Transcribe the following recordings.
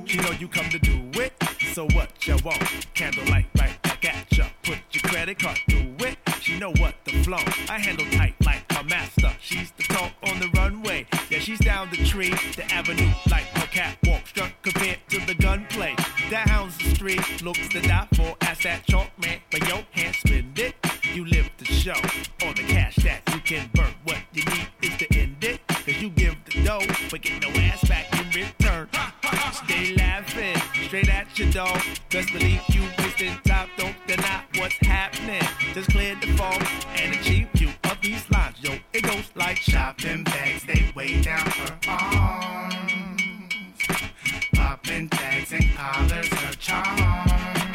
She know you come to do it. So what you want? Candlelight right back at ya. Put your credit card through it. She know what the flow. I handle tight like a master. She's the talk on the runway. Yeah, she's down the tree, the avenue like a catwalk. Struck compared to the gunplay. That hounds the street, looks to die for. Ask that chalk man, but your hand spend it. You live the show on the cash that you can burn. What you need is to end it. Cause you give the dough, but get no ass back in return. Stay laughing, straight at your dog. Just believe you wasting top, don't deny what's happening. Just clear the fog and achieve you of these lines. Yo, it goes like shopping bags, they way down her arms. Popping tags and collars, her charm.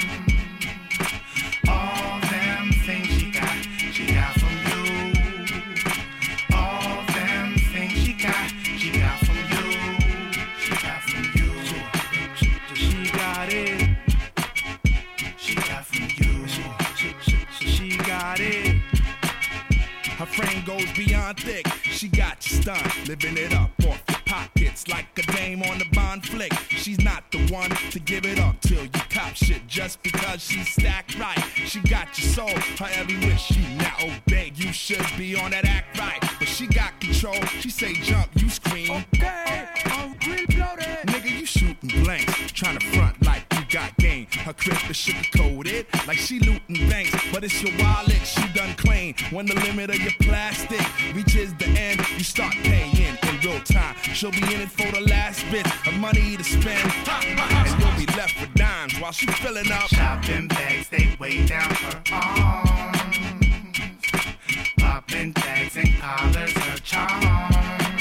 All them things she got from you. All them things she got from you. She got from you. She got it. She got from you. She got it. Her frame goes beyond thick. She got you stunned, living it up off your pockets like a dame on the Bond flick. She's not the one to give it up till you cop shit just because she's stacked right. She got your soul, her every wish she now obey. You should be on that act right, but she got control. She say jump, you scream. Okay, I'm reloaded. Nigga, you shooting blanks, trying to front like you got game. Her crib is sugar coated like she looting banks, but it's your wallet she done claim. When the limit of your plastic reaches the end, you start paying in real time. She'll be in it for the last bit of money to spend, and you'll be left with dimes while she filling up. Shopping bags, they way down her arms. Popping tags and collars, her charm.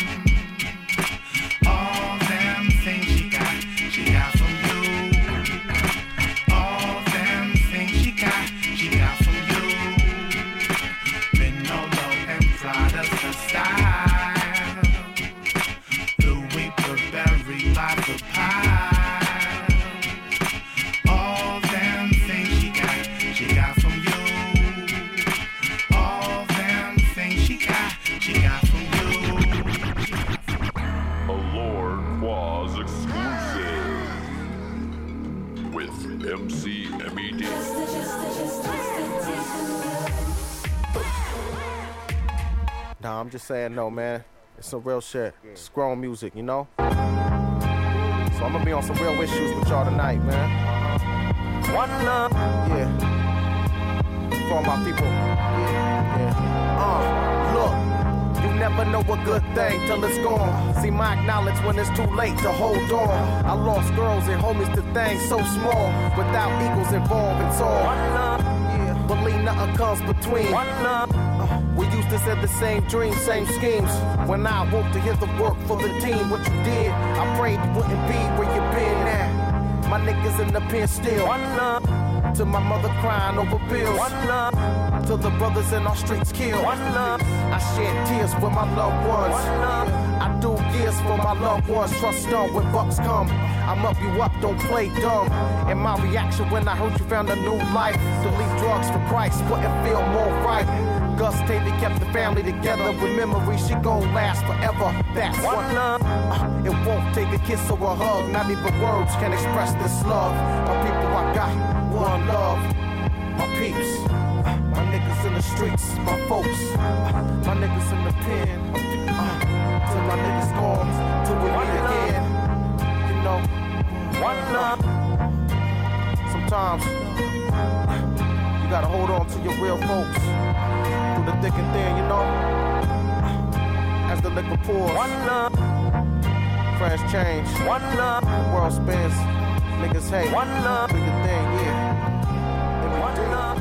All them things she got from you. All them things she got from you. Manolo and Prada's her style. Louis Burberry by the pile. All them things she got from you. All them things she got from you. A Lord Quaz exclusive with MC MED. Nah, I'm just saying no, man. It's some real shit. It's grown music, you know? So I'm gonna be on some real issues with y'all tonight, man. One love. Yeah. For all my people. Yeah. Look. You never know a good thing till it's gone. See, my acknowledge when it's too late to hold on. I lost girls and homies to things so small. Without eagles involved, it's all. One love. Yeah. Believe nothing comes between. One love. We used to say the same dreams, same schemes. When I woke to hear the work for the team, what you did, I prayed you wouldn't be where you been at. My niggas in the pen still. One love. To my mother crying over bills. One love. To the brothers in our streets killed. One love. I shed tears with my loved ones. One love. I do years for my loved ones. Trust them when bucks come. I'm up, you up, don't play dumb. And my reaction when I heard you found a new life. To leave drugs for Christ wouldn't feel more right. Gus Tavy kept the family together with memories she gon' last forever. That's one love. It won't take a kiss or a hug. Not even words can express this love. My people, I got one love. My peeps, my niggas in the streets, my folks, my niggas in the pen. Till my niggas gone, till we meet again. You know, one love. Sometimes you gotta hold on to your real folks. Through the thick and thin, you know. As the liquor pours, one love. Friends change, one love. The world spins, niggas hate, one love. Do your thing, yeah. And one love.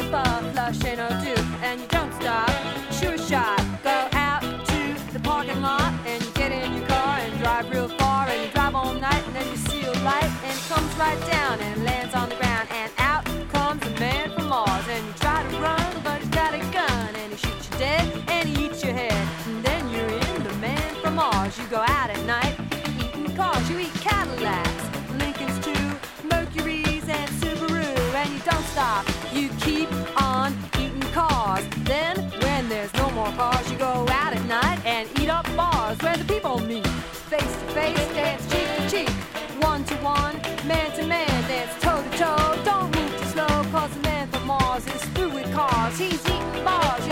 puff, flush ain't no do, and you don't stop. Sure shot, go out to the parking lot and you get in your car and drive real far and you drive all night and then you see a light and it comes right down and lands on the ground and out comes a man from Mars and you try to run but he's got a gun and he shoots you dead and he eats your head and then you're in the Man from Mars. You go out at night eating cars, you eat Cadillacs, Lincolns too, Mercuries and Subaru, and you don't stop, you keep on eating cars. Then when there's no more cars, you go out at night and eat up bars where the people meet. Face to face, dance cheek to cheek, one to one, man to man, dance toe to toe. Don't move too slow, cause the Man from Mars is through with cars. He's eating bars,